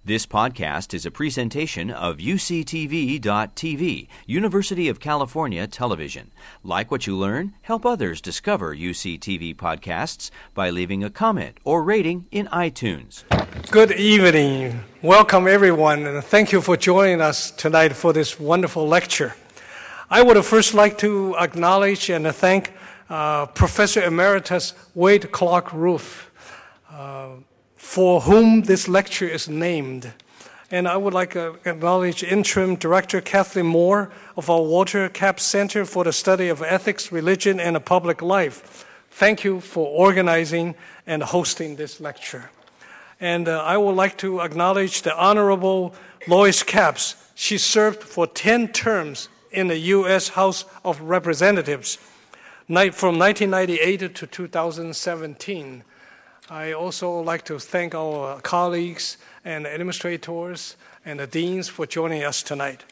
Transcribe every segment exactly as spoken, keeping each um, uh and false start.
This podcast is a presentation of U C T V dot T V, University of California Television. Like what you learn? Help others discover U C T V podcasts by leaving a comment or rating in iTunes. Good evening. Welcome, everyone, and thank you for joining us tonight for this wonderful lecture. I would first like to acknowledge and thank uh, Professor Emeritus Wade Clark Ruth, uh, for whom this lecture is named. And I would like to acknowledge Interim Director Kathleen Moore of our Walter Capps Center for the Study of Ethics, Religion, and Public Life. Thank you for organizing and hosting this lecture. And uh, I would like to acknowledge the Honorable Lois Capps. She served for ten terms in the U S House of Representatives from nineteen ninety-eight to two thousand seventeen. I also like to thank our colleagues and administrators and the deans for joining us tonight.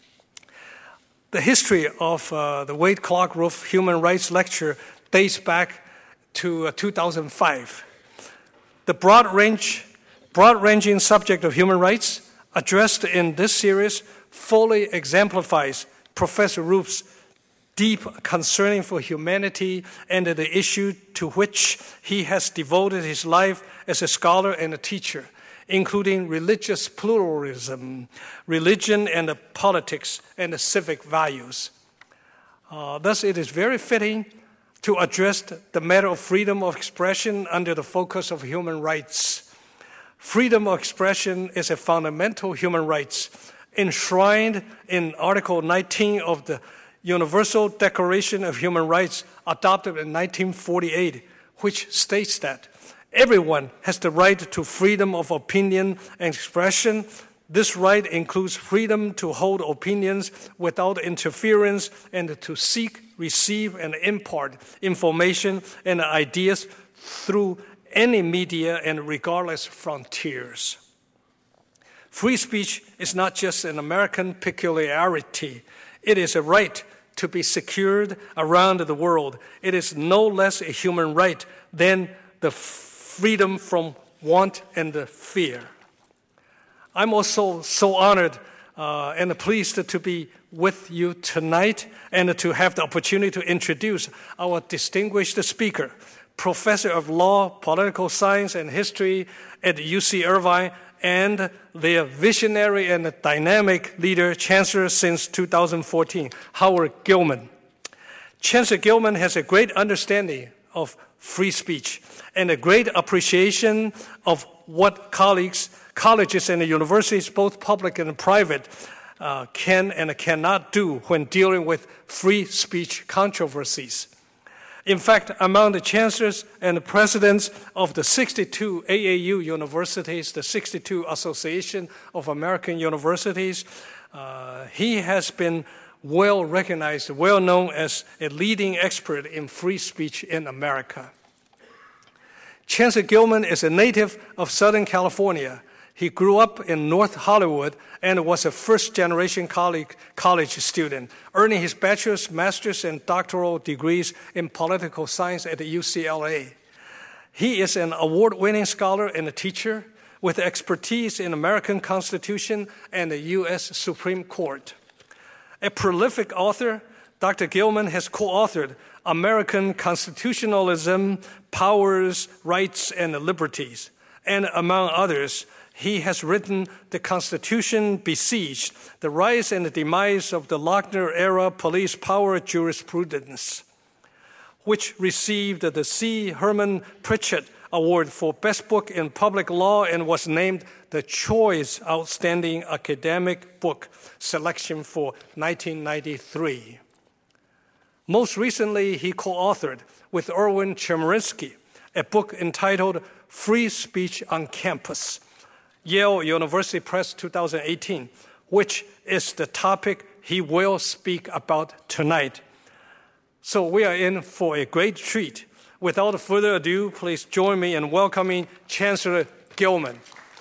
The history of uh, the Wade Clark Ruth Human Rights Lecture dates back to uh, two thousand five. The broad range, broad-ranging subject of human rights addressed in this series fully exemplifies Professor Ruth's deep concern for humanity and the issue to which he has devoted his life as a scholar and a teacher, including religious pluralism, religion and politics, and civic values. Uh, thus, it is very fitting to address the matter of freedom of expression under the focus of human rights. Freedom of expression is a fundamental human right enshrined in Article nineteen of the Universal Declaration of Human Rights, adopted in nineteen forty-eight, which states that everyone has the right to freedom of opinion and expression. This right includes freedom to hold opinions without interference and to seek, receive, and impart information and ideas through any media and regardless frontiers. Free speech is not just an American peculiarity. It is a right to be secured around the world. It is no less a human right than the freedom from want and the fear. I'm also so honored uh, and pleased to be with you tonight and to have the opportunity to introduce our distinguished speaker, Professor of Law, Political Science, and History at U C Irvine, and their visionary and dynamic leader, Chancellor since two thousand fourteen, Howard Gilman. Chancellor Gilman has a great understanding of free speech and a great appreciation of what colleagues, colleges and universities, both public and private, uh, can and cannot do when dealing with free speech controversies. In fact, among the chancellors and the presidents of the sixty-two A A U universities, the sixty-two Association of American Universities, uh, he has been well recognized, well known as a leading expert in free speech in America. Chancellor Gilman is a native of Southern California. He grew up in North Hollywood and was a first-generation college, college student, earning his bachelor's, master's, and doctoral degrees in political science at U C L A. He is an award-winning scholar and a teacher with expertise in American Constitution and the U S Supreme Court. A prolific author, Doctor Gilman has co-authored American Constitutionalism, Powers, Rights, and Liberties, and among others, he has written The Constitution Besieged, The Rise and the Demise of the Lochner-Era Police Power Jurisprudence, which received the C. Herman Pritchett Award for Best Book in Public Law and was named the Choice Outstanding Academic Book selection for nineteen ninety-three. Most recently, he co-authored with Erwin Chemerinsky a book entitled Free Speech on Campus, Yale University Press two thousand eighteen, which is the topic he will speak about tonight. So we are in for a great treat. Without further ado, please join me in welcoming Chancellor Gilman.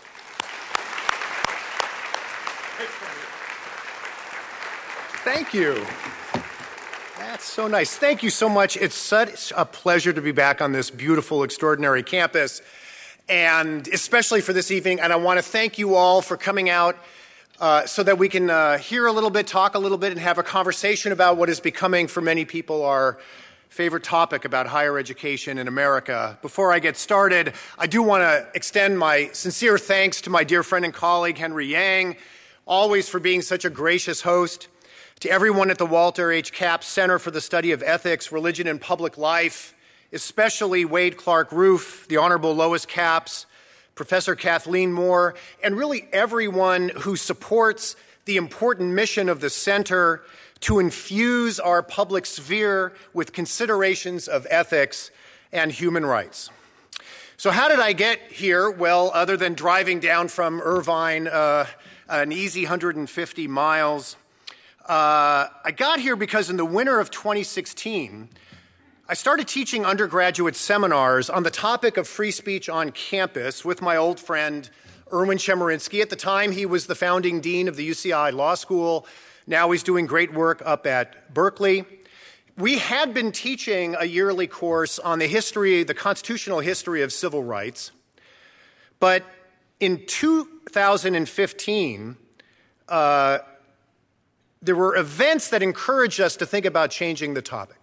Thank you. That's so nice. Thank you so much. It's such a pleasure to be back on this beautiful, extraordinary campus. and especially for this evening. And I want to thank you all for coming out uh, so that we can uh, hear a little bit, talk a little bit, and have a conversation about what is becoming, for many people, our favorite topic about higher education in America. Before I get started, I do want to extend my sincere thanks to my dear friend and colleague, Henry Yang, always for being such a gracious host, to everyone at the Walter H. Capps Center for the Study of Ethics, Religion, and Public Life, especially Wade Clark Roof, the Honorable Lois Capps, Professor Kathleen Moore, and really everyone who supports the important mission of the center to infuse our public sphere with considerations of ethics and human rights. So how did I get here? Well, other than driving down from Irvine uh, an easy one hundred fifty miles, uh, I got here because in the winter of twenty sixteen, I started teaching undergraduate seminars on the topic of free speech on campus with my old friend Erwin Chemerinsky. At the time, he was the founding dean of the U C I Law School. Now he's doing great work up at Berkeley. We had been teaching a yearly course on the history, the constitutional history of civil rights. But in two thousand fifteen, uh, there were events that encouraged us to think about changing the topic.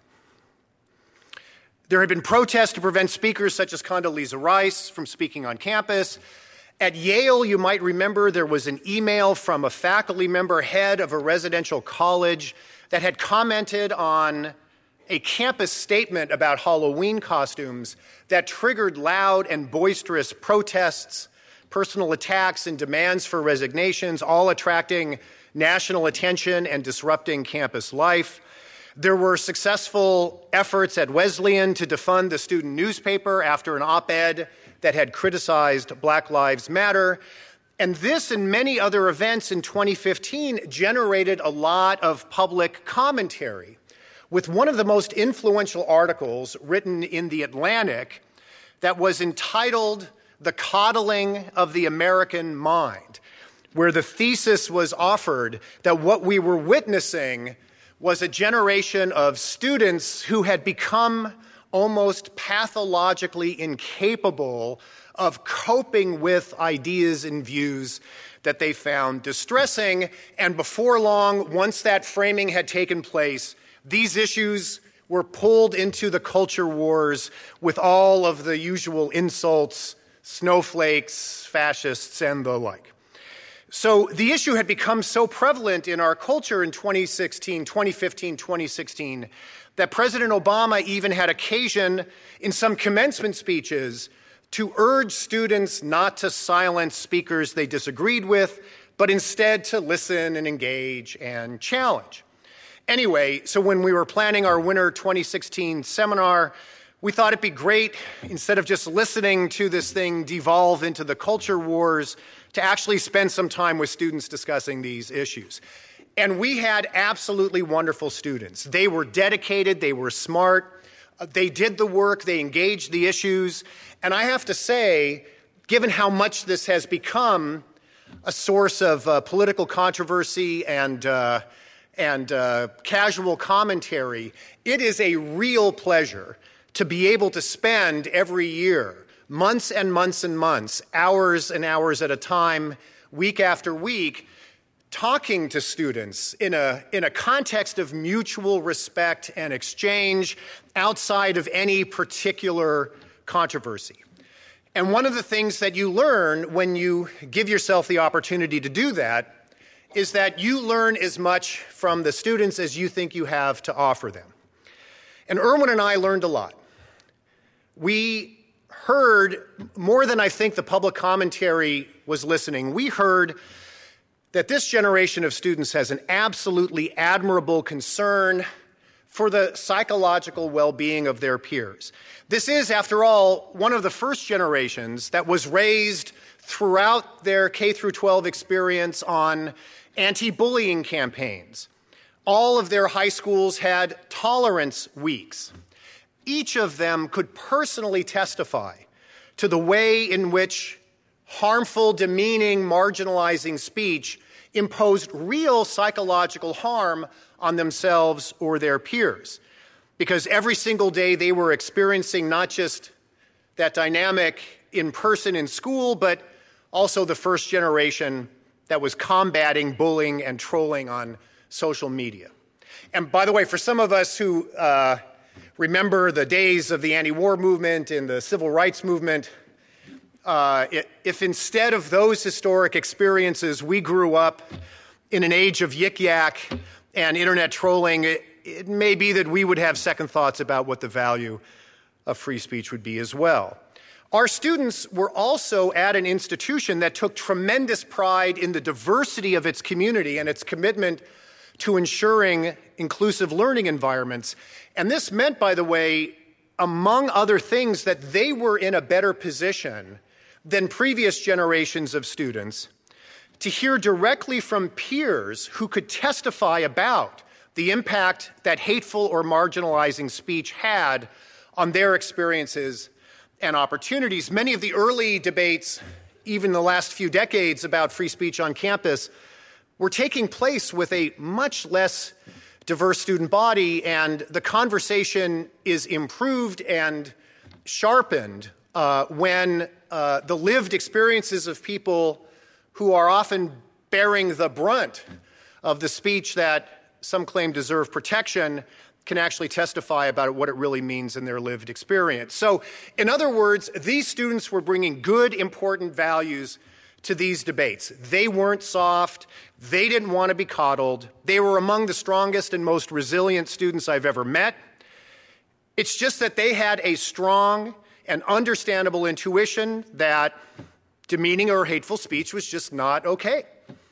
There had been protests to prevent speakers such as Condoleezza Rice from speaking on campus. At Yale, you might remember there was an email from a faculty member, head of a residential college, that had commented on a campus statement about Halloween costumes that triggered loud and boisterous protests, personal attacks, and demands for resignations, all attracting national attention and disrupting campus life. There were successful efforts at Wesleyan to defund the student newspaper after an op-ed that had criticized Black Lives Matter. And this and many other events in twenty fifteen generated a lot of public commentary, with one of the most influential articles written in The Atlantic that was entitled "The Coddling of the American Mind," where the thesis was offered that what we were witnessing was a generation of students who had become almost pathologically incapable of coping with ideas and views that they found distressing. And before long, once that framing had taken place, these issues were pulled into the culture wars with all of the usual insults, snowflakes, fascists, and the like. So the issue had become so prevalent in our culture in twenty sixteen, twenty fifteen, twenty sixteen, that President Obama even had occasion in some commencement speeches to urge students not to silence speakers they disagreed with, but instead to listen and engage and challenge. Anyway, so when we were planning our winter twenty sixteen seminar, we thought it'd be great, instead of just listening to this thing devolve into the culture wars, to actually spend some time with students discussing these issues. And we had absolutely wonderful students. They were dedicated, they were smart, uh, they did the work, they engaged the issues. And I have to say, given how much this has become a source of uh, political controversy and, uh, and uh, casual commentary, it is a real pleasure to be able to spend every year, months and months and months, hours and hours at a time, week after week, talking to students in a, in a context of mutual respect and exchange outside of any particular controversy. And one of the things that you learn when you give yourself the opportunity to do that is that you learn as much from the students as you think you have to offer them. And Erwin and I learned a lot. We heard, more than I think the public commentary was listening, we heard that this generation of students has an absolutely admirable concern for the psychological well-being of their peers. This is, after all, one of the first generations that was raised throughout their K through twelve experience on anti-bullying campaigns. All of their high schools had tolerance weeks. Each of them could personally testify to the way in which harmful, demeaning, marginalizing speech imposed real psychological harm on themselves or their peers. Because every single day they were experiencing not just that dynamic in person in school, but also the first generation that was combating bullying and trolling on social media. And by the way, for some of us who uh, remember the days of the anti-war movement and the civil rights movement, uh, if instead of those historic experiences we grew up in an age of yik-yak and internet trolling, it, it may be that we would have second thoughts about what the value of free speech would be as well. Our students were also at an institution that took tremendous pride in the diversity of its community and its commitment to ensuring inclusive learning environments. And this meant, by the way, among other things, that they were in a better position than previous generations of students to hear directly from peers who could testify about the impact that hateful or marginalizing speech had on their experiences and opportunities. Many of the early debates, even the last few decades, about free speech on campus were taking place with a much less diverse student body, and the conversation is improved and sharpened uh, when uh, the lived experiences of people who are often bearing the brunt of the speech that some claim deserve protection can actually testify about what it really means in their lived experience. So, in other words, these students were bringing good, important values to these debates. They weren't soft. They didn't want to be coddled. They were among the strongest and most resilient students I've ever met. It's just that they had a strong and understandable intuition that demeaning or hateful speech was just not okay.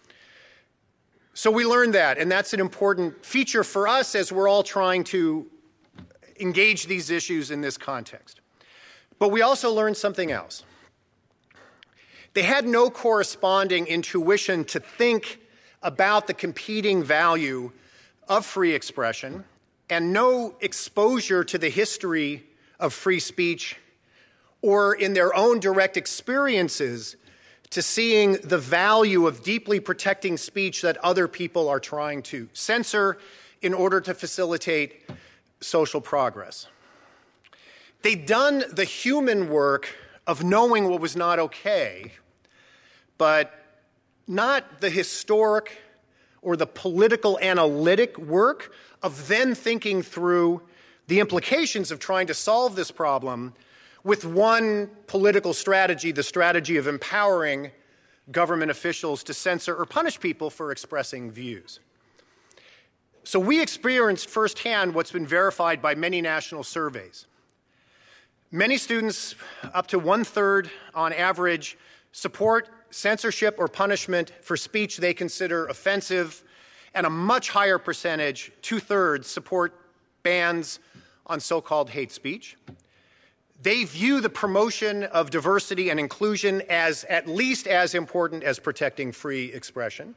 So we learned that, and that's an important feature for us as we're all trying to engage these issues in this context. But we also learned something else. They had no corresponding intuition to think about the competing value of free expression and no exposure to the history of free speech or in their own direct experiences to seeing the value of deeply protecting speech that other people are trying to censor in order to facilitate social progress. They'd done the human work of knowing what was not okay, but not the historic or the political analytic work of then thinking through the implications of trying to solve this problem with one political strategy, the strategy of empowering government officials to censor or punish people for expressing views. So we experienced firsthand what's been verified by many national surveys. Many students, up to one-third on average, support censorship or punishment for speech they consider offensive, and a much higher percentage, two-thirds, support bans on so-called hate speech. They view the promotion of diversity and inclusion as at least as important as protecting free expression.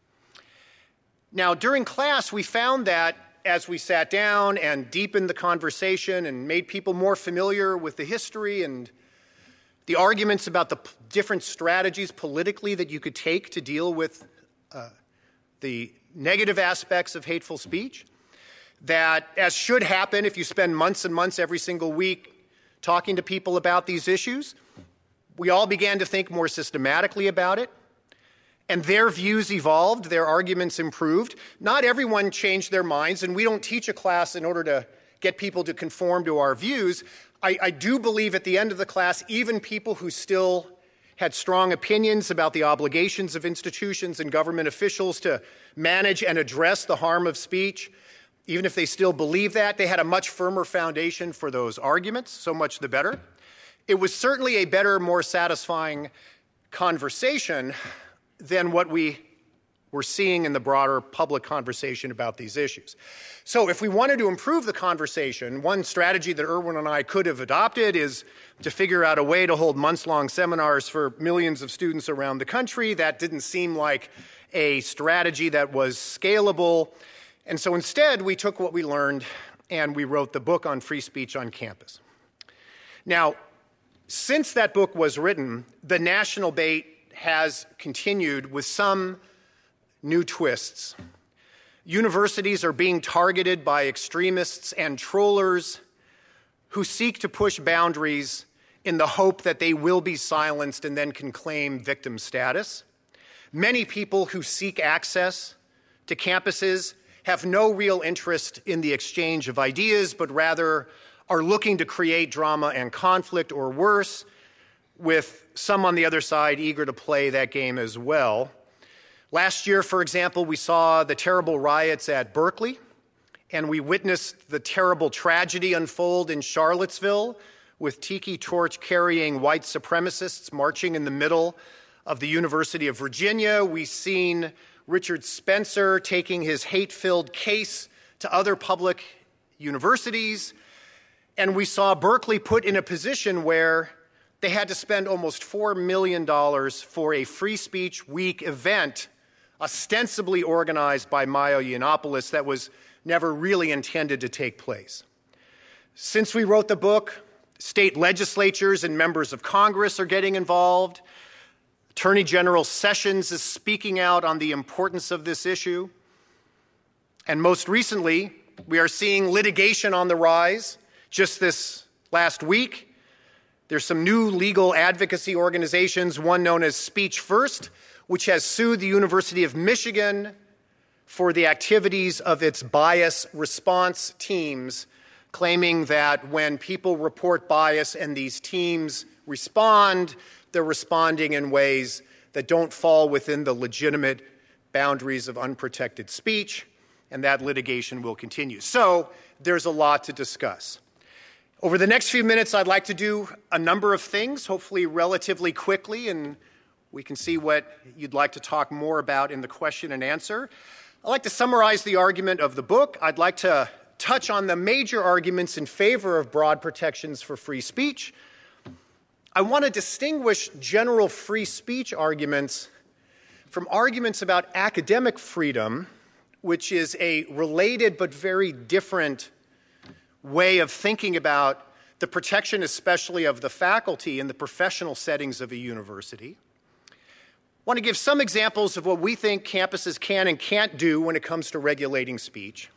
Now, during class, we found that as we sat down and deepened the conversation and made people more familiar with the history and the arguments about the p- different strategies politically that you could take to deal with uh, the negative aspects of hateful speech, that, as should happen if you spend months and months every single week talking to people about these issues, we all began to think more systematically about it, and their views evolved, their arguments improved. Not everyone changed their minds, and we don't teach a class in order to get people to conform to our views. I, I do believe at the end of the class, even people who still had strong opinions about the obligations of institutions and government officials to manage and address the harm of speech, even if they still believe that, they had a much firmer foundation for those arguments, so much the better. It was certainly a better, more satisfying conversation than what we were seeing in the broader public conversation about these issues. So if we wanted to improve the conversation, one strategy that Erwin and I could have adopted is to figure out a way to hold months-long seminars for millions of students around the country. That didn't seem like a strategy that was scalable. And so instead, we took what we learned and we wrote the book on free speech on campus. Now, since that book was written, the national debate has continued with some new twists. Universities are being targeted by extremists and trollers who seek to push boundaries in the hope that they will be silenced and then can claim victim status. Many people who seek access to campuses have no real interest in the exchange of ideas, but rather are looking to create drama and conflict, or worse, with some on the other side eager to play that game as well. Last year, for example, we saw the terrible riots at Berkeley, and we witnessed the terrible tragedy unfold in Charlottesville with tiki torch carrying white supremacists marching in the middle of the University of Virginia. We've seen Richard Spencer taking his hate-filled case to other public universities, and we saw Berkeley put in a position where they had to spend almost four million dollars for a Free Speech Week event ostensibly organized by Maya Yiannopoulos that was never really intended to take place. Since we wrote the book, state legislatures and members of Congress are getting involved. Attorney General Sessions is speaking out on the importance of this issue. And most recently, we are seeing litigation on the rise. Just this last week, there's some new legal advocacy organizations, one known as Speech First, which has sued the University of Michigan for the activities of its bias response teams, claiming that when people report bias and these teams respond, they're responding in ways that don't fall within the legitimate boundaries of unprotected speech, and that litigation will continue. So there's a lot to discuss. Over the next few minutes, I'd like to do a number of things, hopefully relatively quickly, and we can see what you'd like to talk more about in the question and answer. I'd like to summarize the argument of the book. I'd like to touch on the major arguments in favor of broad protections for free speech. I want to distinguish general free speech arguments from arguments about academic freedom, which is a related but very different way of thinking about the protection, especially of the faculty in the professional settings of a university. I want to give some examples of what we think campuses can and can't do when it comes to regulating speech.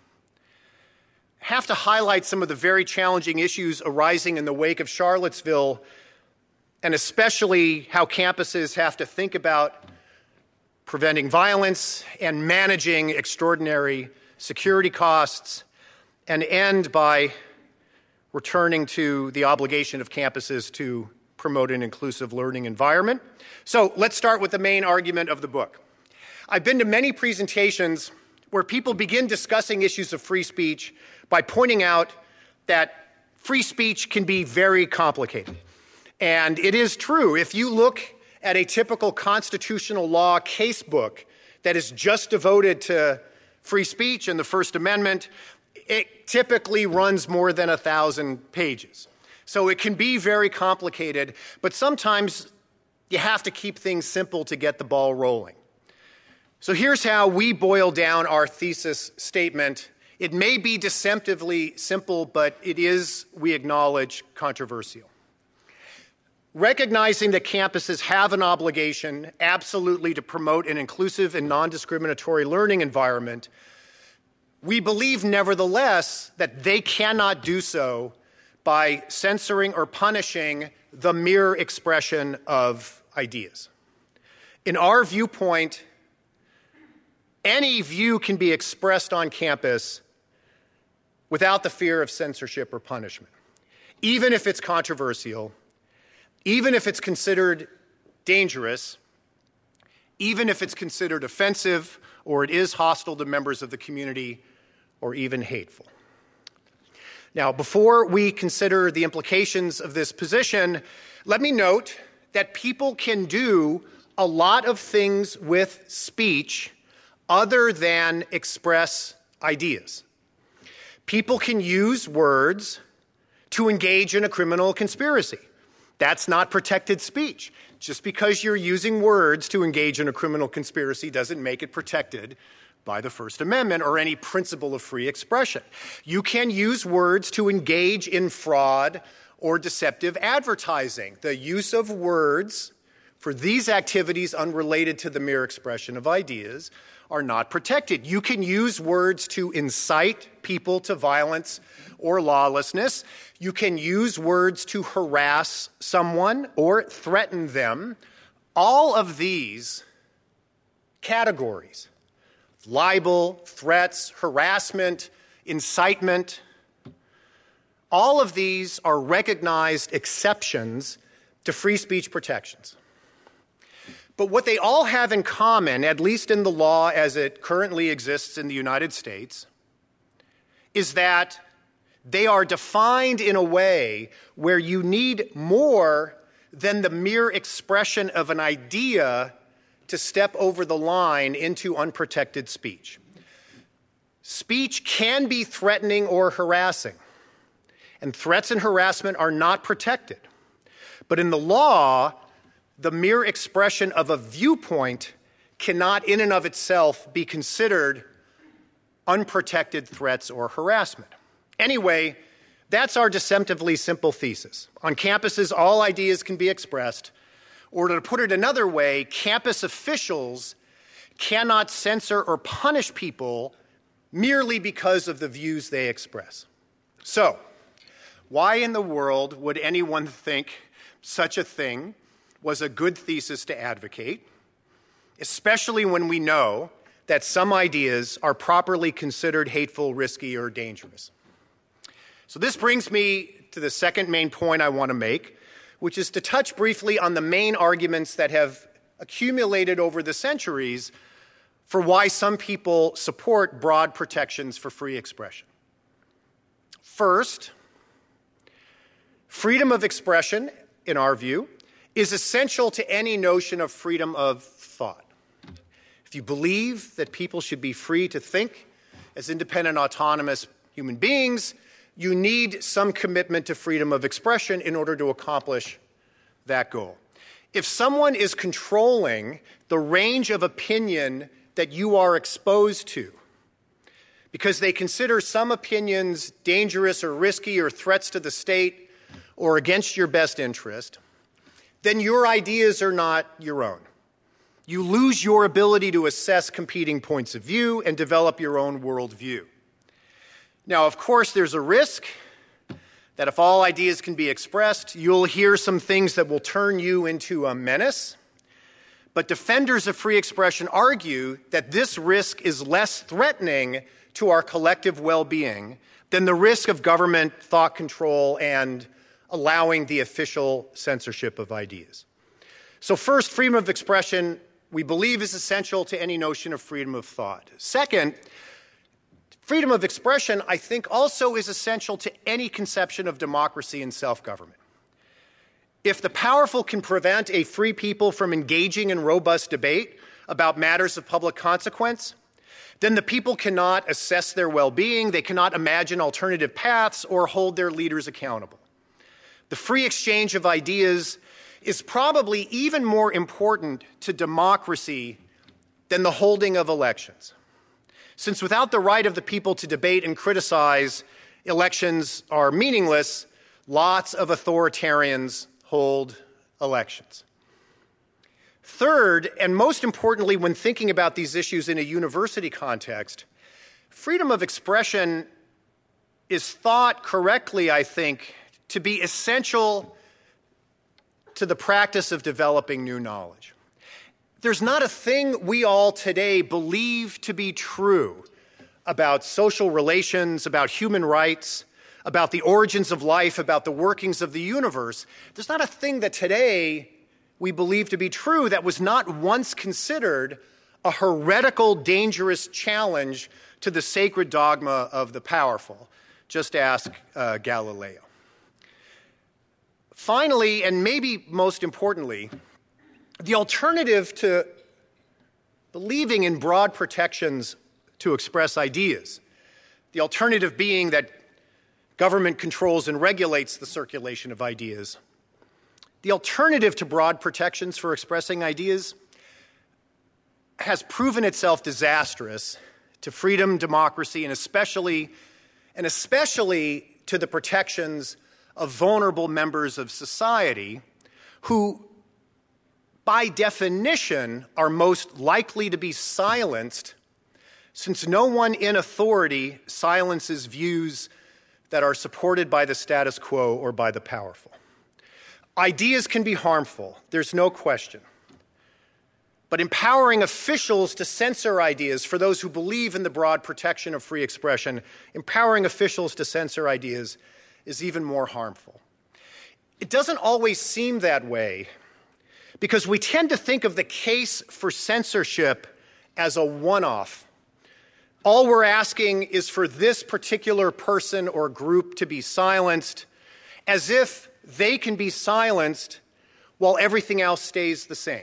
I have to highlight some of the very challenging issues arising in the wake of Charlottesville, and especially how campuses have to think about preventing violence and managing extraordinary security costs, and end by returning to the obligation of campuses to promote an inclusive learning environment. So let's start with the main argument of the book. I've been to many presentations where people begin discussing issues of free speech by pointing out that free speech can be very complicated. And it is true. If you look at a typical constitutional law casebook that is just devoted to free speech and the First Amendment, it typically runs more than a thousand pages. So it can be very complicated, but sometimes you have to keep things simple to get the ball rolling. So here's how we boil down our thesis statement. It may be deceptively simple, but it is, we acknowledge, controversial. Recognizing that campuses have an obligation absolutely to promote an inclusive and non-discriminatory learning environment, we believe, nevertheless, that they cannot do so by censoring or punishing the mere expression of ideas. In our viewpoint, any view can be expressed on campus without the fear of censorship or punishment, even if it's controversial, even if it's considered dangerous, even if it's considered offensive or it is hostile to members of the community or even hateful. Now, before we consider the implications of this position, let me note that people can do a lot of things with speech other than express ideas. People can use words to engage in a criminal conspiracy. That's not protected speech. Just because you're using words to engage in a criminal conspiracy doesn't make it protected by the First Amendment or any principle of free expression. You can use words to engage in fraud or deceptive advertising. The use of words for these activities unrelated to the mere expression of ideas are not protected. You can use words to incite people to violence or lawlessness. You can use words to harass someone or threaten them. All of these categories, libel, threats, harassment, incitement, all of these are recognized exceptions to free speech protections. But what they all have in common, at least in the law as it currently exists in the United States, is that they are defined in a way where you need more than the mere expression of an idea to step over the line into unprotected speech. Speech can be threatening or harassing, and threats and harassment are not protected. But in the law, the mere expression of a viewpoint cannot in and of itself be considered unprotected threats or harassment. Anyway, that's our deceptively simple thesis. On campuses, all ideas can be expressed. Or to put it another way, campus officials cannot censor or punish people merely because of the views they express. So, why in the world would anyone think such a thing was a good thesis to advocate, especially when we know that some ideas are properly considered hateful, risky, or dangerous? So this brings me to the second main point I want to make, which is to touch briefly on the main arguments that have accumulated over the centuries for why some people support broad protections for free expression. First, freedom of expression, in our view, is essential to any notion of freedom of thought. If you believe that people should be free to think as independent, autonomous human beings, you need some commitment to freedom of expression in order to accomplish that goal. If someone is controlling the range of opinion that you are exposed to because they consider some opinions dangerous or risky or threats to the state or against your best interest, then your ideas are not your own. You lose your ability to assess competing points of view and develop your own worldview. Now, of course, there's a risk that if all ideas can be expressed, you'll hear some things that will turn you into a menace. But defenders of free expression argue that this risk is less threatening to our collective well-being than the risk of government thought control and allowing the official censorship of ideas. So first, freedom of expression, we believe, is essential to any notion of freedom of thought. Second, freedom of expression, I think, also is essential to any conception of democracy and self-government. If the powerful can prevent a free people from engaging in robust debate about matters of public consequence, then the people cannot assess their well-being, they cannot imagine alternative paths, or hold their leaders accountable. The free exchange of ideas is probably even more important to democracy than the holding of elections, since without the right of the people to debate and criticize, elections are meaningless. Lots of authoritarians hold elections. Third, and most importantly when thinking about these issues in a university context, freedom of expression is thought correctly, I think, to be essential to the practice of developing new knowledge. There's not a thing we all today believe to be true about social relations, about human rights, about the origins of life, about the workings of the universe. There's not a thing that today we believe to be true that was not once considered a heretical, dangerous challenge to the sacred dogma of the powerful. Just ask uh, Galileo. Finally, and maybe most importantly, the alternative to believing in broad protections to express ideas, the alternative being that government controls and regulates the circulation of ideas, the alternative to broad protections for expressing ideas has proven itself disastrous to freedom, democracy, and especially, and especially to the protections of vulnerable members of society who, by definition, are most likely to be silenced, since no one in authority silences views that are supported by the status quo or by the powerful. Ideas can be harmful, there's no question. But empowering officials to censor ideas, for those who believe in the broad protection of free expression, empowering officials to censor ideas is even more harmful. It doesn't always seem that way because we tend to think of the case for censorship as a one-off. All we're asking is for this particular person or group to be silenced, as if they can be silenced while everything else stays the same.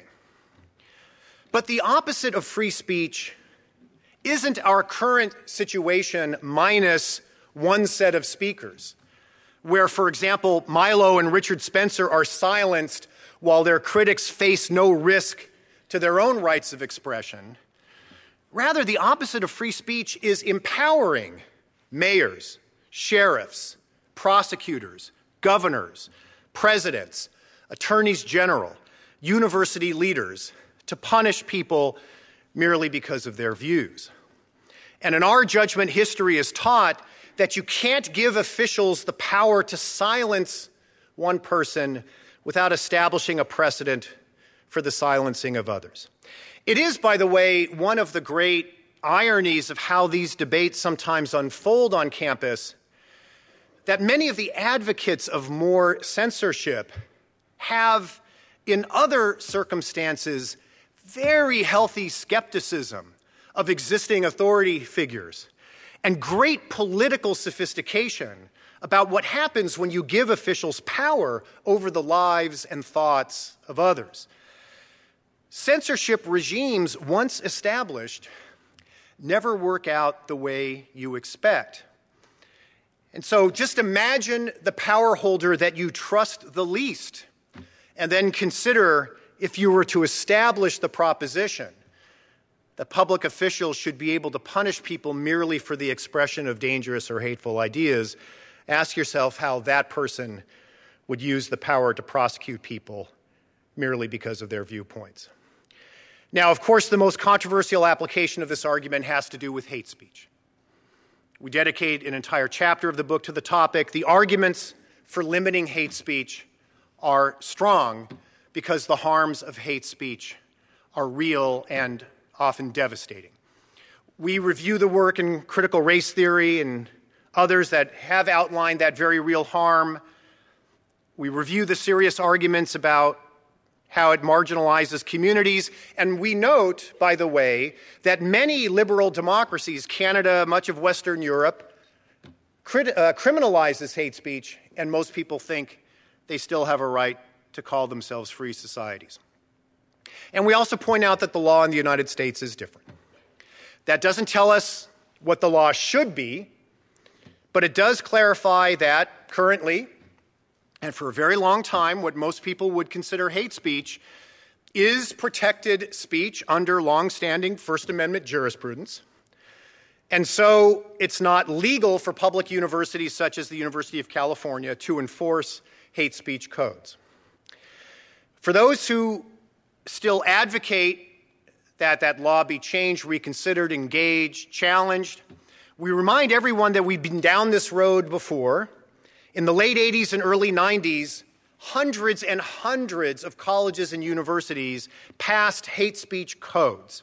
But the opposite of free speech isn't our current situation minus one set of speakers, where, for example, Milo and Richard Spencer are silenced while their critics face no risk to their own rights of expression. Rather, the opposite of free speech is empowering mayors, sheriffs, prosecutors, governors, presidents, attorneys general, university leaders, to punish people merely because of their views. And in our judgment, history has taught that you can't give officials the power to silence one person without establishing a precedent for the silencing of others. It is, by the way, one of the great ironies of how these debates sometimes unfold on campus that many of the advocates of more censorship have, in other circumstances, very healthy skepticism of existing authority figures and great political sophistication about what happens when you give officials power over the lives and thoughts of others. Censorship regimes, once established, never work out the way you expect. And so just imagine the power holder that you trust the least, and then consider if you were to establish the proposition that public officials should be able to punish people merely for the expression of dangerous or hateful ideas, ask yourself how that person would use the power to prosecute people merely because of their viewpoints. Now, of course, the most controversial application of this argument has to do with hate speech. We dedicate an entire chapter of the book to the topic. The arguments for limiting hate speech are strong because the harms of hate speech are real and often devastating. We review the work in critical race theory and others that have outlined that very real harm. We review the serious arguments about how it marginalizes communities. And we note, by the way, that many liberal democracies, Canada, much of Western Europe, crit- uh, criminalizes hate speech, and most people think they still have a right to call themselves free societies. And we also point out that the law in the United States is different. That doesn't tell us what the law should be, but it does clarify that currently, and for a very long time, what most people would consider hate speech is protected speech under longstanding First Amendment jurisprudence. And so it's not legal for public universities such as the University of California to enforce hate speech codes. For those who still advocate that that law be changed, reconsidered, engaged, challenged, we remind everyone that we've been down this road before. In the late eighties and early nineties, hundreds and hundreds of colleges and universities passed hate speech codes.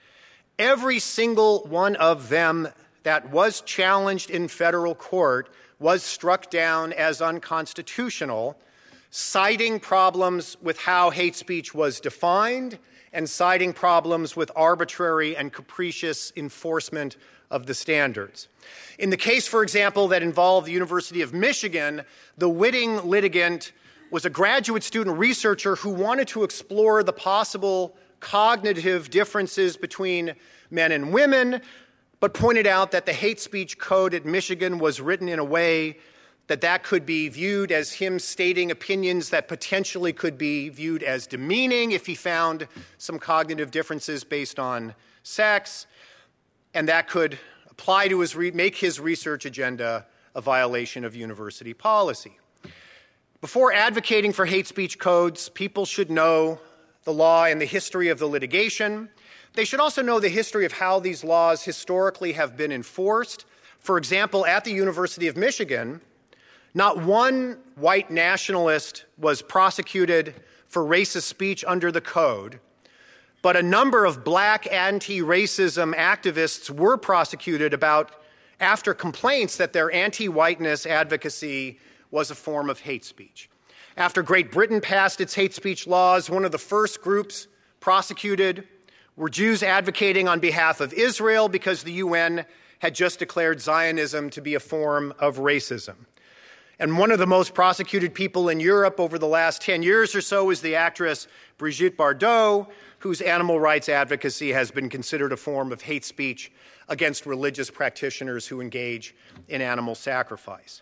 Every single one of them that was challenged in federal court was struck down as unconstitutional, citing problems with how hate speech was defined and citing problems with arbitrary and capricious enforcement of the standards. In the case, for example, that involved the University of Michigan, the witting litigant was a graduate student researcher who wanted to explore the possible cognitive differences between men and women, but pointed out that the hate speech code at Michigan was written in a way that that could be viewed as him stating opinions that potentially could be viewed as demeaning if he found some cognitive differences based on sex, and that could apply to his re- make his research agenda a violation of university policy. Before advocating for hate speech codes, people should know the law and the history of the litigation. They should also know the history of how these laws historically have been enforced. For example, at the University of Michigan, not one white nationalist was prosecuted for racist speech under the code, but a number of black anti-racism activists were prosecuted about after complaints that their anti-whiteness advocacy was a form of hate speech. After Great Britain passed its hate speech laws, one of the first groups prosecuted were Jews advocating on behalf of Israel because the U N had just declared Zionism to be a form of racism. And one of the most prosecuted people in Europe over the last ten years or so is the actress Brigitte Bardot, whose animal rights advocacy has been considered a form of hate speech against religious practitioners who engage in animal sacrifice.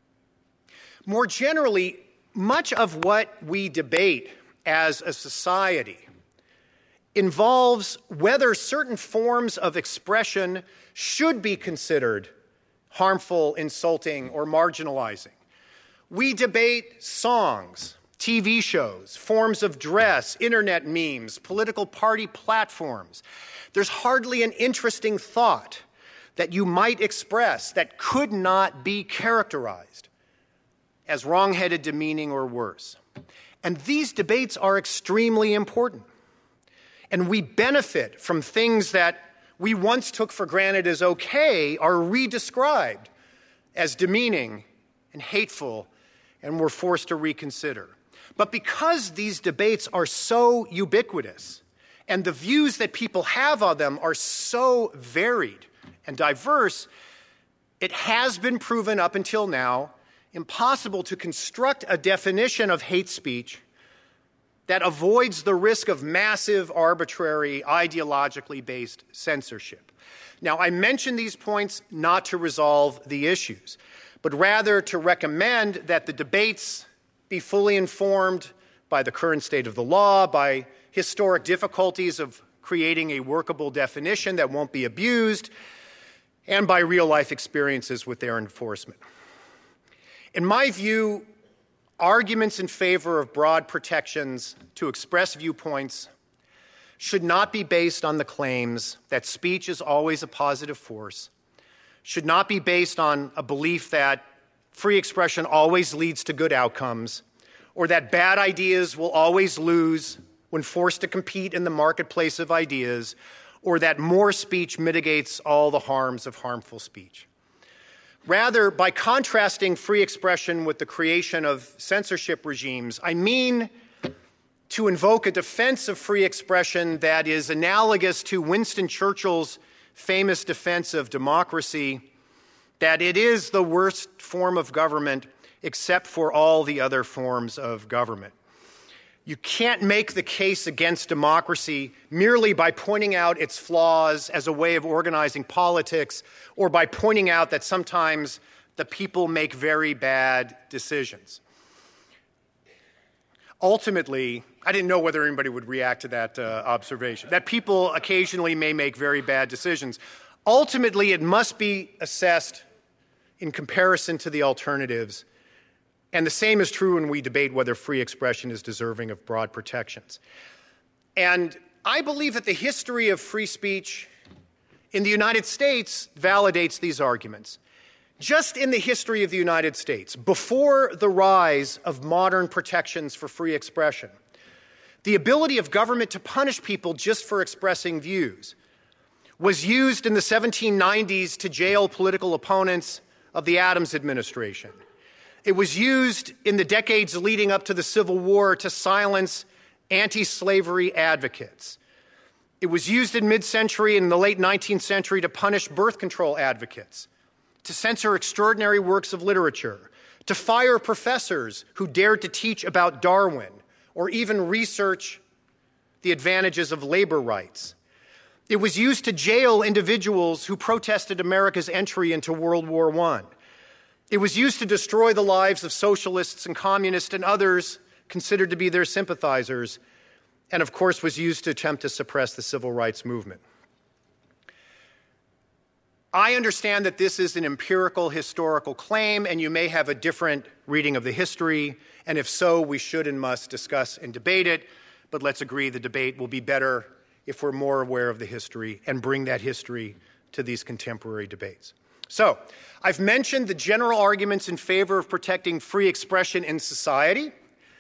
More generally, much of what we debate as a society involves whether certain forms of expression should be considered harmful, insulting, or marginalizing. We debate songs, T V shows, forms of dress, internet memes, political party platforms. There's hardly an interesting thought that you might express that could not be characterized as wrong-headed, demeaning, or worse. And these debates are extremely important. And we benefit from things that we once took for granted as okay are redescribed as demeaning and hateful, and we're forced to reconsider. But because these debates are so ubiquitous and the views that people have on them are so varied and diverse, it has been proven up until now impossible to construct a definition of hate speech that avoids the risk of massive, arbitrary, ideologically based censorship. Now, I mention these points not to resolve the issues, but rather to recommend that the debates be fully informed by the current state of the law, by historic difficulties of creating a workable definition that won't be abused, and by real-life experiences with their enforcement. In my view, arguments in favor of broad protections to express viewpoints should not be based on the claims that speech is always a positive force, should not be based on a belief that free expression always leads to good outcomes, or that bad ideas will always lose when forced to compete in the marketplace of ideas, or that more speech mitigates all the harms of harmful speech. Rather, by contrasting free expression with the creation of censorship regimes, I mean to invoke a defense of free expression that is analogous to Winston Churchill's famous defense of democracy, that it is the worst form of government except for all the other forms of government. You can't make the case against democracy merely by pointing out its flaws as a way of organizing politics, or by pointing out that sometimes the people make very bad decisions. Ultimately, I didn't know whether anybody would react to that uh, observation, that people occasionally may make very bad decisions. Ultimately, it must be assessed in comparison to the alternatives. And the same is true when we debate whether free expression is deserving of broad protections. And I believe that the history of free speech in the United States validates these arguments. Just in the history of the United States, before the rise of modern protections for free expression, the ability of government to punish people just for expressing views was used in the seventeen nineties to jail political opponents of the Adams administration. It was used in the decades leading up to the Civil War to silence anti-slavery advocates. It was used in mid-century and in the late nineteenth century to punish birth control advocates, to censor extraordinary works of literature, to fire professors who dared to teach about Darwin or even research the advantages of labor rights. It was used to jail individuals who protested America's entry into World War One. It was used to destroy the lives of socialists and communists and others considered to be their sympathizers, and of course was used to attempt to suppress the civil rights movement. I understand that this is an empirical historical claim, and you may have a different reading of the history, and if so, we should and must discuss and debate it. but let's agree the debate will be better if we're more aware of the history and bring that history to these contemporary debates. So, I've mentioned the general arguments in favor of protecting free expression in society.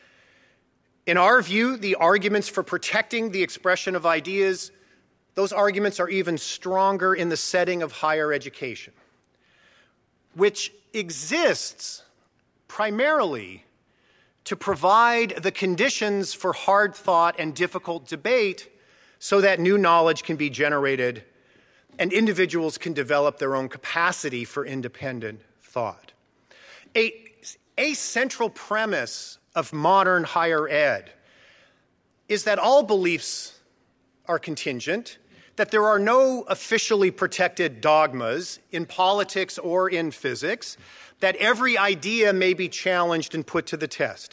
In our view, the arguments for protecting the expression of ideas, those arguments are even stronger in the setting of higher education, which exists primarily to provide the conditions for hard thought and difficult debate so that new knowledge can be generated and individuals can develop their own capacity for independent thought. A, a central premise of modern higher ed is that all beliefs are contingent, that there are no officially protected dogmas in politics or in physics, that every idea may be challenged and put to the test.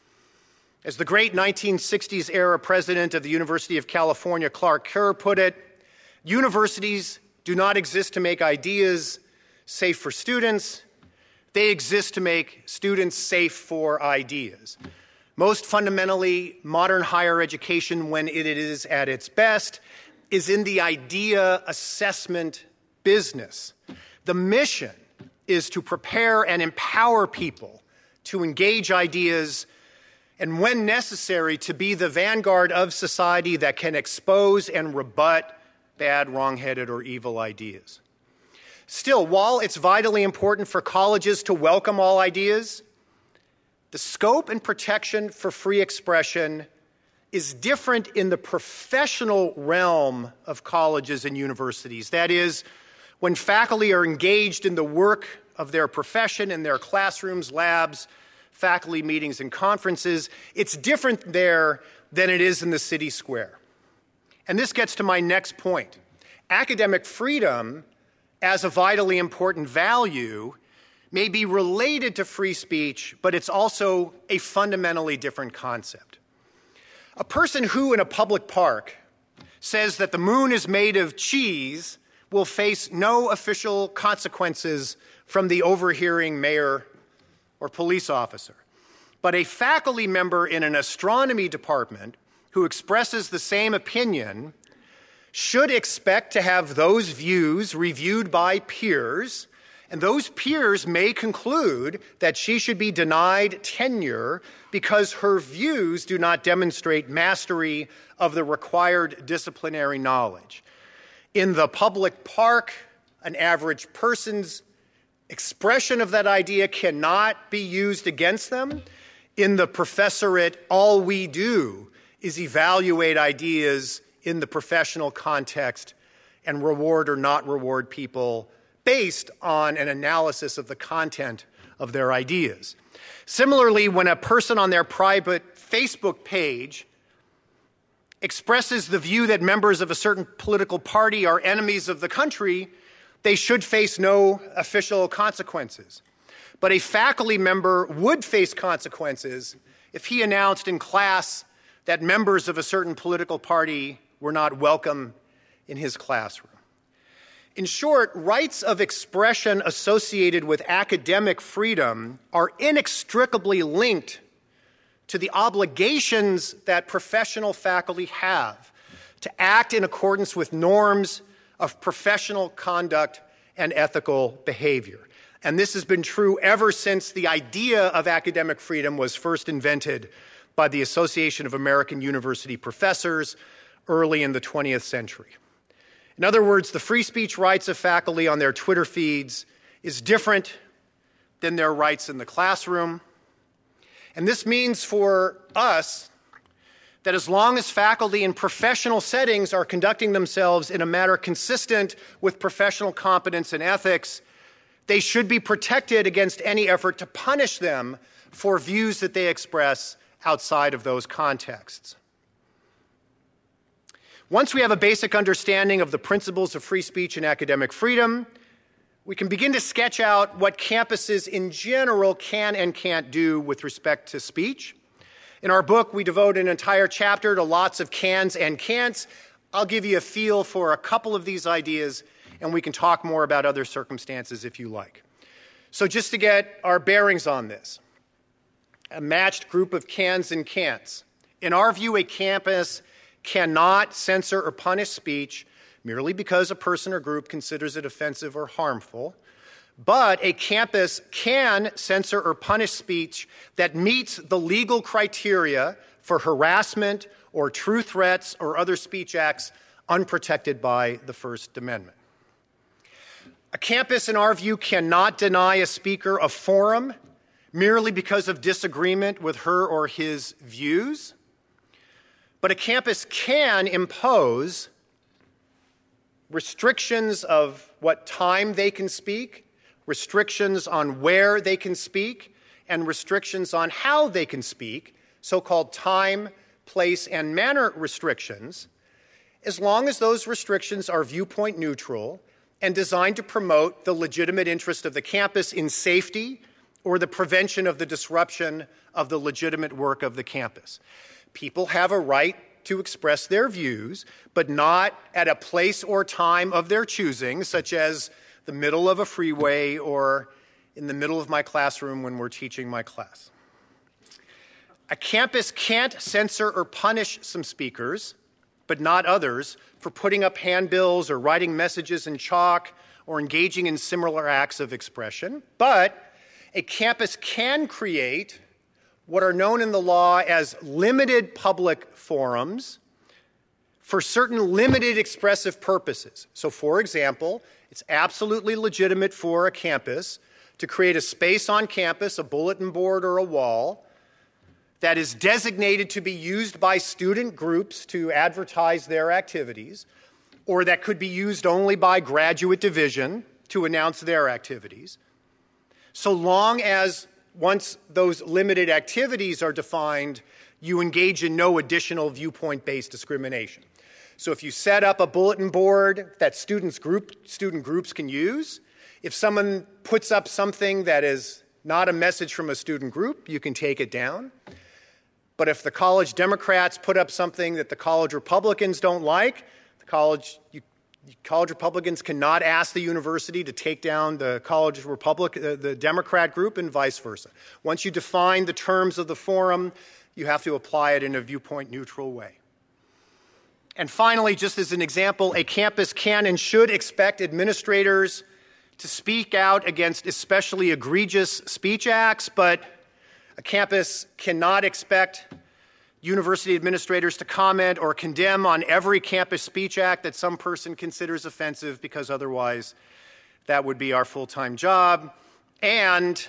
As the great nineteen sixties era president of the University of California, Clark Kerr, put it, universities do not exist to make ideas safe for students. They exist to make students safe for ideas. Most fundamentally, modern higher education, when it is at its best, is in the idea assessment business. The mission is to prepare and empower people to engage ideas and, when necessary, to be the vanguard of society that can expose and rebut bad, wrong-headed, or evil ideas. Still, while it's vitally important for colleges to welcome all ideas, the scope and protection for free expression is different in the professional realm of colleges and universities. That is, when faculty are engaged in the work of their profession in their classrooms, labs, faculty meetings, and conferences, it's different there than it is in the city square. And this gets to my next point. Academic freedom, as a vitally important value, may be related to free speech, but it's also a fundamentally different concept. A person who, in a public park, says that the moon is made of cheese will face no official consequences from the overhearing mayor or police officer. But a faculty member in an astronomy department who expresses the same opinion should expect to have those views reviewed by peers, and those peers may conclude that she should be denied tenure because her views do not demonstrate mastery of the required disciplinary knowledge. In the public park, an average person's expression of that idea cannot be used against them. In the professorate, all we do is evaluate ideas in the professional context and reward or not reward people based on an analysis of the content of their ideas. Similarly, when a person on their private Facebook page expresses the view that members of a certain political party are enemies of the country, they should face no official consequences. But a faculty member would face consequences if he announced in class that members of a certain political party were not welcome in his classroom. In short, rights of expression associated with academic freedom are inextricably linked to the obligations that professional faculty have to act in accordance with norms of professional conduct and ethical behavior. And this has been true ever since the idea of academic freedom was first invented by the Association of American University Professors early in the twentieth century. In other words, the free speech rights of faculty on their Twitter feeds is different than their rights in the classroom. And this means for us that as long as faculty in professional settings are conducting themselves in a manner consistent with professional competence and ethics, they should be protected against any effort to punish them for views that they express outside of those contexts. Once we have a basic understanding of the principles of free speech and academic freedom, we can begin to sketch out what campuses in general can and can't do with respect to speech. In our book, we devote an entire chapter to lots of cans and can'ts. I'll give you a feel for a couple of these ideas, and we can talk more about other circumstances if you like. So just to get our bearings on this, a matched group of cans and can'ts. In our view, a campus cannot censor or punish speech merely because a person or group considers it offensive or harmful. But a campus can censor or punish speech that meets the legal criteria for harassment or true threats or other speech acts unprotected by the First Amendment. A campus, in our view, cannot deny a speaker a forum merely because of disagreement with her or his views. But a campus can impose restrictions of what time they can speak, restrictions on where they can speak, and restrictions on how they can speak, so-called time, place, and manner restrictions, as long as those restrictions are viewpoint neutral and designed to promote the legitimate interest of the campus in safety or the prevention of the disruption of the legitimate work of the campus. People have a right to express their views, but not at a place or time of their choosing, such as the middle of a freeway or in the middle of my classroom when we're teaching my class. A campus can't censor or punish some speakers, but not others, for putting up handbills or writing messages in chalk or engaging in similar acts of expression. But a campus can create what are known in the law as limited public forums for certain limited expressive purposes. So, for example, it's absolutely legitimate for a campus to create a space on campus, a bulletin board or a wall, that is designated to be used by student groups to advertise their activities, or that could be used only by graduate division to announce their activities, so long as once those limited activities are defined, you engage in no additional viewpoint-based discrimination. So if you set up a bulletin board that students group, student groups can use, if someone puts up something that is not a message from a student group, you can take it down. But if the college Democrats put up something that the college Republicans don't like, the college, you, college Republicans cannot ask the university to take down the college Republic, uh, the Democrat group, and vice versa. Once you define the terms of the forum, you have to apply it in a viewpoint-neutral way. And finally, just as an example, a campus can and should expect administrators to speak out against especially egregious speech acts, but a campus cannot expect university administrators to comment or condemn on every campus speech act that some person considers offensive, because otherwise that would be our full-time job. And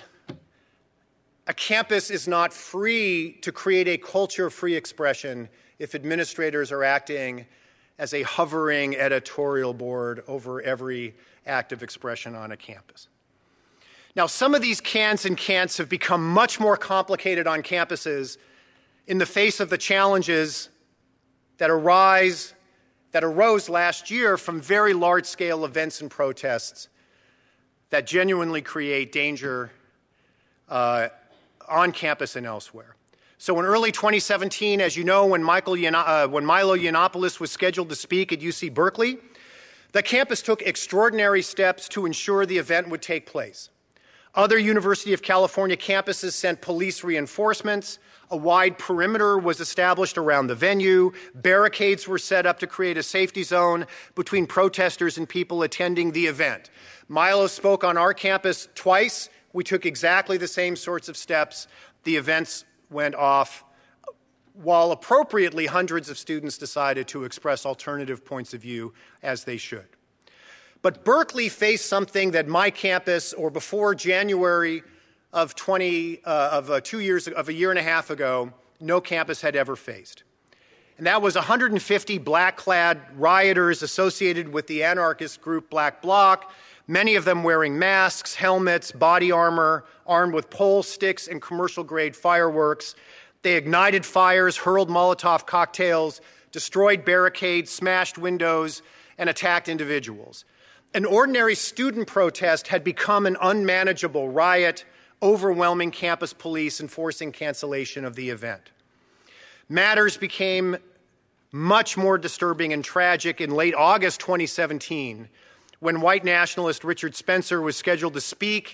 a campus is not free to create a culture of free expression if administrators are acting as a hovering editorial board over every act of expression on a campus. Now, some of these cans and can'ts have become much more complicated on campuses in the face of the challenges that arise, that arose last year from very large-scale events and protests that genuinely create danger uh, on campus and elsewhere. So in early twenty seventeen, as you know, when, Michael, uh, when Milo Yiannopoulos was scheduled to speak at U C Berkeley, the campus took extraordinary steps to ensure the event would take place. Other University of California campuses sent police reinforcements. A wide perimeter was established around the venue. Barricades were set up to create a safety zone between protesters and people attending the event. Milo spoke on our campus twice. We took exactly the same sorts of steps. The events went off, while appropriately hundreds of students decided to express alternative points of view, as they should. But Berkeley faced something that my campus, or before January of twenty uh, of uh, two years of a year and a half ago, no campus had ever faced, and that was one hundred fifty black-clad rioters associated with the anarchist group Black Bloc, many of them wearing masks, helmets, body armor, armed with pole sticks and commercial-grade fireworks. They ignited fires, hurled Molotov cocktails, destroyed barricades, smashed windows, and attacked individuals. An ordinary student protest had become an unmanageable riot, overwhelming campus police and forcing cancellation of the event. Matters became much more disturbing and tragic in late August twenty seventeen, when white nationalist Richard Spencer was scheduled to speak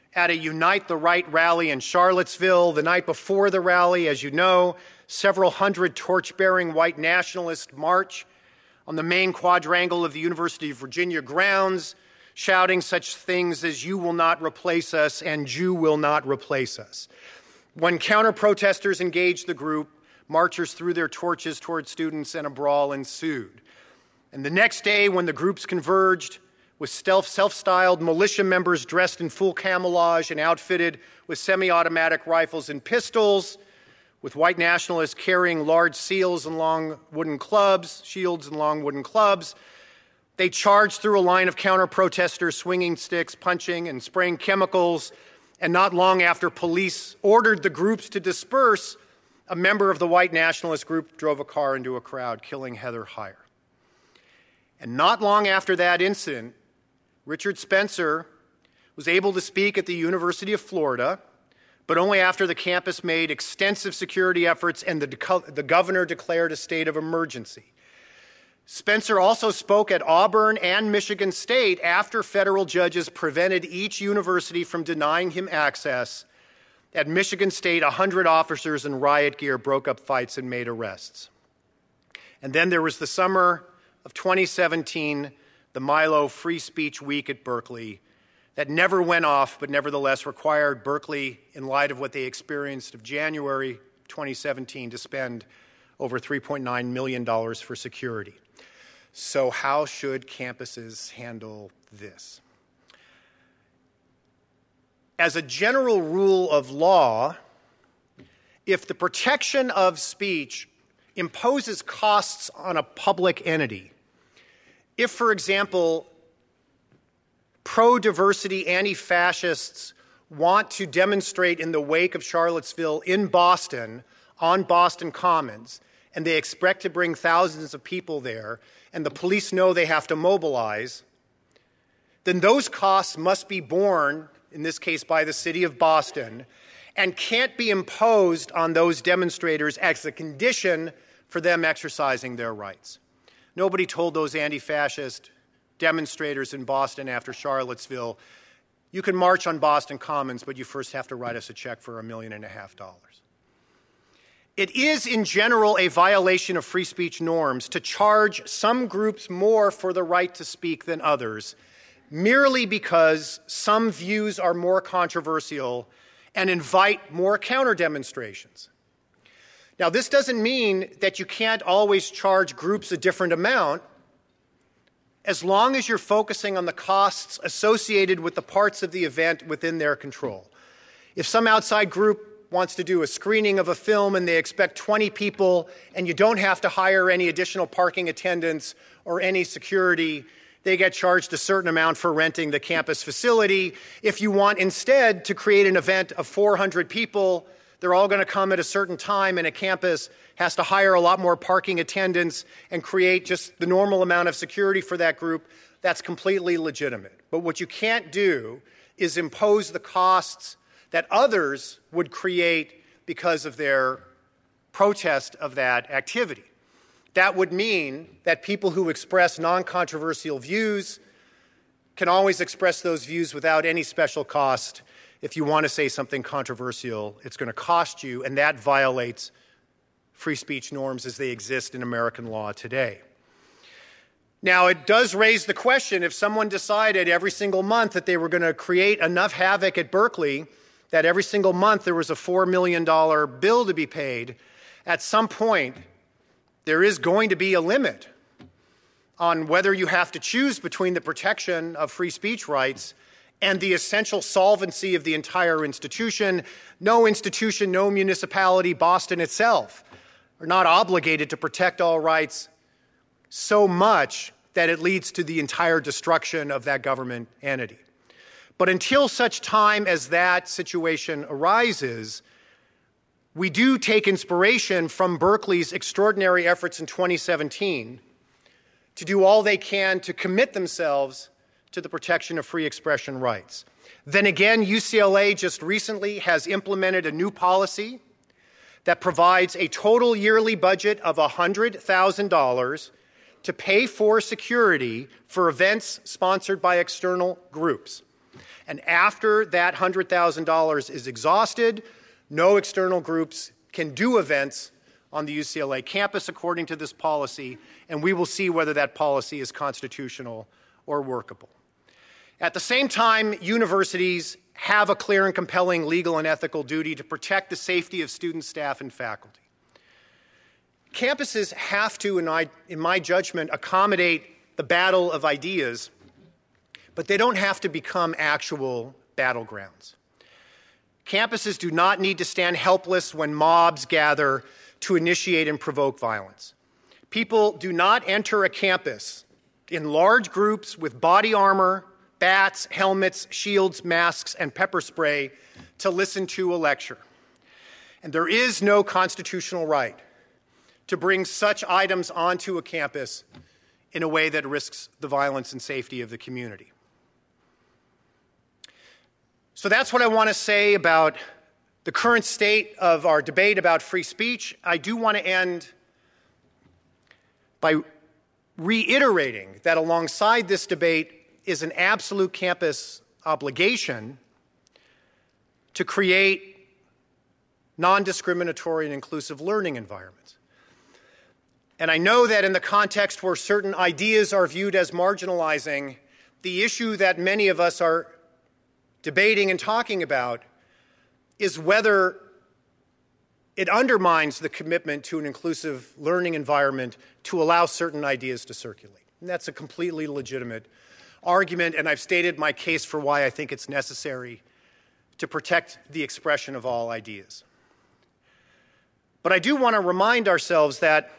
at a Unite the Right rally in Charlottesville. The night before the rally, as you know, several hundred torch-bearing white nationalists march on the main quadrangle of the University of Virginia grounds, shouting such things as "You will not replace us" and "You will not replace us." When counter-protesters engaged the group, marchers threw their torches toward students and a brawl ensued. And the next day, when the groups converged, with self-styled militia members dressed in full camouflage and outfitted with semi-automatic rifles and pistols, with white nationalists carrying large seals and long wooden clubs, shields and long wooden clubs, they charged through a line of counter-protesters swinging sticks, punching and spraying chemicals, and not long after police ordered the groups to disperse, a member of the white nationalist group drove a car into a crowd, killing Heather Heyer. And not long after that incident, Richard Spencer was able to speak at the University of Florida, but only after the campus made extensive security efforts and the, the governor declared a state of emergency. Spencer also spoke at Auburn and Michigan State after federal judges prevented each university from denying him access. At Michigan State, one hundred officers in riot gear broke up fights and made arrests. And then there was the summer of twenty seventeen, the Milo Free Speech Week at Berkeley, that never went off, but nevertheless required Berkeley, in light of what they experienced of January twenty seventeen, to spend over three point nine million dollars for security. So how should campuses handle this? As a general rule of law, if the protection of speech imposes costs on a public entity, if, for example, pro-diversity anti-fascists want to demonstrate in the wake of Charlottesville in Boston on Boston Commons, and they expect to bring thousands of people there, and the police know they have to mobilize, then those costs must be borne, in this case by the city of Boston, and can't be imposed on those demonstrators as a condition for them exercising their rights. Nobody told those anti-fascist demonstrators in Boston after Charlottesville, you can march on Boston Commons, but you first have to write us a check for a million and a half dollars. It is, in general, a violation of free speech norms to charge some groups more for the right to speak than others, merely because some views are more controversial and invite more counter-demonstrations. Now, this doesn't mean that you can't always charge groups a different amount, as long as you're focusing on the costs associated with the parts of the event within their control. If some outside group wants to do a screening of a film and they expect twenty people and you don't have to hire any additional parking attendants or any security, they get charged a certain amount for renting the campus facility. If you want instead to create an event of four hundred people, they're all going to come at a certain time, and a campus has to hire a lot more parking attendants and create just the normal amount of security for that group. That's completely legitimate. But what you can't do is impose the costs that others would create because of their protest of that activity. That would mean that people who express non-controversial views can always express those views without any special cost. If you want to say something controversial, it's going to cost you, and that violates free speech norms as they exist in American law today. Now, it does raise the question, if someone decided every single month that they were going to create enough havoc at Berkeley that every single month there was a four million dollars bill to be paid, at some point there is going to be a limit on whether you have to choose between the protection of free speech rights and the essential solvency of the entire institution. No institution, no municipality, Boston itself, are not obligated to protect all rights so much that it leads to the entire destruction of that government entity. But until such time as that situation arises, we do take inspiration from Berkeley's extraordinary efforts in twenty seventeen to do all they can to commit themselves to the protection of free expression rights. Then again, U C L A just recently has implemented a new policy that provides a total yearly budget of one hundred thousand dollars to pay for security for events sponsored by external groups. And after that one hundred thousand dollars is exhausted, no external groups can do events on the U C L A campus according to this policy, and we will see whether that policy is constitutional or workable. At the same time, universities have a clear and compelling legal and ethical duty to protect the safety of students, staff, and faculty. Campuses have to, in my, in my judgment, accommodate the battle of ideas, but they don't have to become actual battlegrounds. Campuses do not need to stand helpless when mobs gather to initiate and provoke violence. People do not enter a campus in large groups with body armor, bats, helmets, shields, masks, and pepper spray to listen to a lecture. And there is no constitutional right to bring such items onto a campus in a way that risks the violence and safety of the community. So that's what I want to say about the current state of our debate about free speech. I do want to end by reiterating that alongside this debate is an absolute campus obligation to create non-discriminatory and inclusive learning environments. And I know that in the context where certain ideas are viewed as marginalizing, the issue that many of us are debating and talking about is whether it undermines the commitment to an inclusive learning environment to allow certain ideas to circulate. And that's a completely legitimate argument, and I've stated my case for why I think it's necessary to protect the expression of all ideas. But I do want to remind ourselves that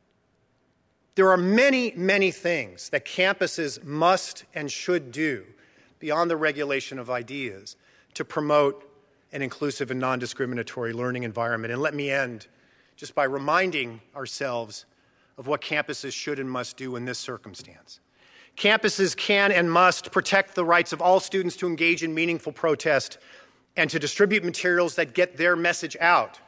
there are many, many things that campuses must and should do beyond the regulation of ideas to promote an inclusive and non-discriminatory learning environment. And let me end just by reminding ourselves of what campuses should and must do in this circumstance. Campuses can and must protect the rights of all students to engage in meaningful protest and to distribute materials that get their message out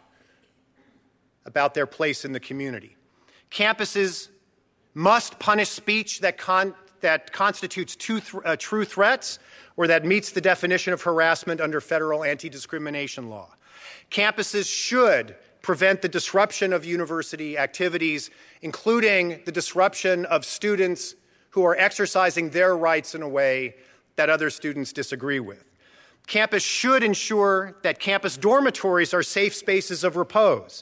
about their place in the community. Campuses must punish speech that, con- that constitutes two th- uh, true threats or that meets the definition of harassment under federal anti-discrimination law. Campuses should prevent the disruption of university activities, including the disruption of students who are exercising their rights in a way that other students disagree with. Campus should ensure that campus dormitories are safe spaces of repose.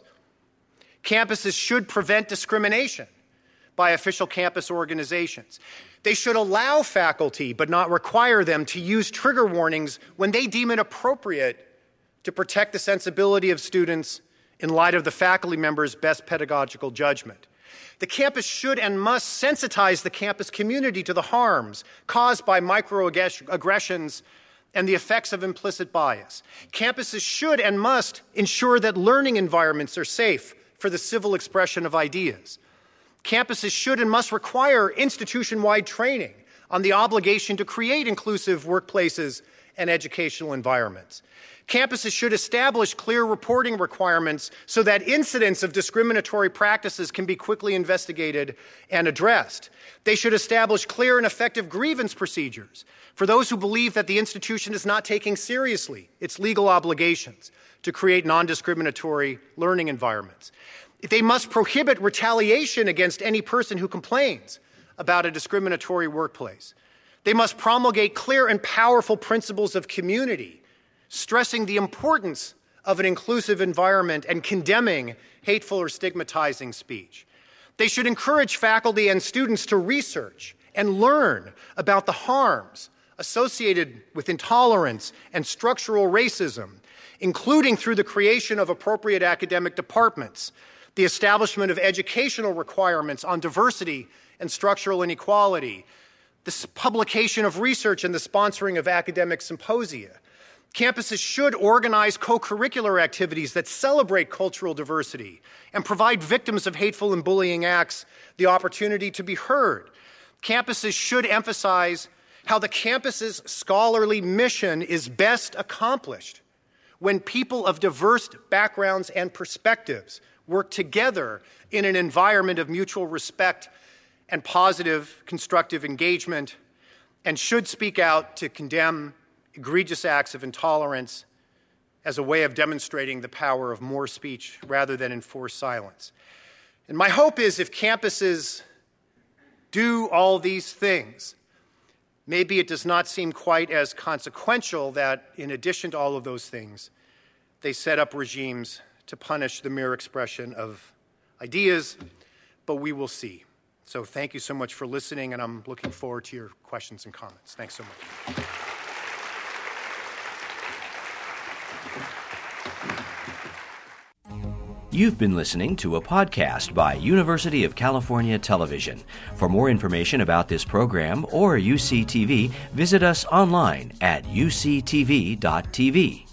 Campuses should prevent discrimination by official campus organizations. They should allow faculty, but not require them, to use trigger warnings when they deem it appropriate to protect the sensibility of students in light of the faculty member's best pedagogical judgment. The campus should and must sensitize the campus community to the harms caused by microaggressions and the effects of implicit bias. Campuses should and must ensure that learning environments are safe for the civil expression of ideas. Campuses should and must require institution-wide training on the obligation to create inclusive workplaces and educational environments. Campuses should establish clear reporting requirements so that incidents of discriminatory practices can be quickly investigated and addressed. They should establish clear and effective grievance procedures for those who believe that the institution is not taking seriously its legal obligations to create non-discriminatory learning environments. They must prohibit retaliation against any person who complains about a discriminatory workplace. They must promulgate clear and powerful principles of community, stressing the importance of an inclusive environment and condemning hateful or stigmatizing speech. They should encourage faculty and students to research and learn about the harms associated with intolerance and structural racism, including through the creation of appropriate academic departments, the establishment of educational requirements on diversity and structural inequality, the publication of research and the sponsoring of academic symposia. Campuses should organize co-curricular activities that celebrate cultural diversity and provide victims of hateful and bullying acts the opportunity to be heard. Campuses should emphasize how the campus's scholarly mission is best accomplished when people of diverse backgrounds and perspectives work together in an environment of mutual respect and positive, constructive engagement, and should speak out to condemn egregious acts of intolerance as a way of demonstrating the power of more speech rather than enforced silence. And my hope is if campuses do all these things, maybe it does not seem quite as consequential that in addition to all of those things, they set up regimes to punish the mere expression of ideas, but we will see. So thank you so much for listening, and I'm looking forward to your questions and comments. Thanks so much. You've been listening to a podcast by University of California Television. For more information about this program or U C T V, visit us online at U C T V dot T V.